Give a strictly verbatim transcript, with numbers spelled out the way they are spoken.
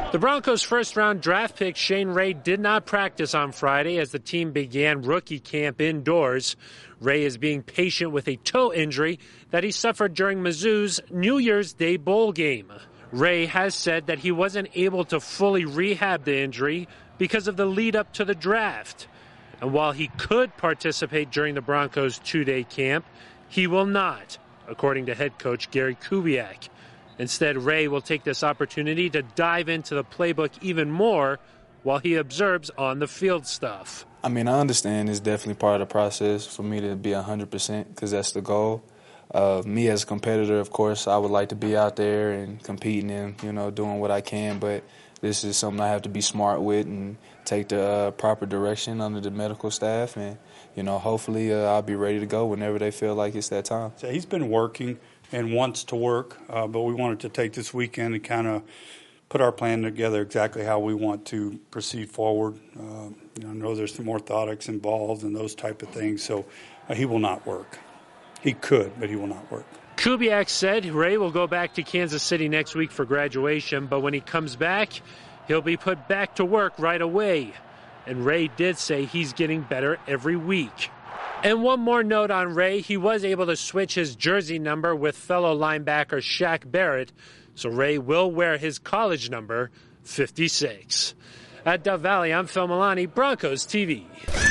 The Broncos' first-round draft pick Shane Ray did not practice on Friday as the team began rookie camp indoors. Ray is being patient with a toe injury that he suffered during Mizzou's New Year's Day bowl game. Ray has said that he wasn't able to fully rehab the injury because of the lead-up to the draft. And while he could participate during the Broncos' two-day camp, he will not, according to head coach Gary Kubiak. Instead, Ray will take this opportunity to dive into the playbook even more while he observes on-the-field stuff. I mean, I understand it's definitely part of the process for me to be one hundred percent because that's the goal. Uh, me as a competitor, of course, I would like to be out there and competing and, you know, doing what I can, but this is something I have to be smart with and take the uh, proper direction under the medical staff. And, you know, hopefully uh, I'll be ready to go whenever they feel like it's that time. So he's been working and wants to work, uh, but we wanted to take this weekend and kind of put our plan together exactly how we want to proceed forward. Uh, you know, I know there's some orthotics involved and those type of things, so uh, he will not work. He could, but he will not work. Kubiak said Ray will go back to Kansas City next week for graduation, but when he comes back, he'll be put back to work right away. And Ray did say he's getting better every week. And one more note on Ray, he was able to switch his jersey number with fellow linebacker Shaq Barrett, so Ray will wear his college number, fifty-six. At Dove Valley, I'm Phil Milani, Broncos T V.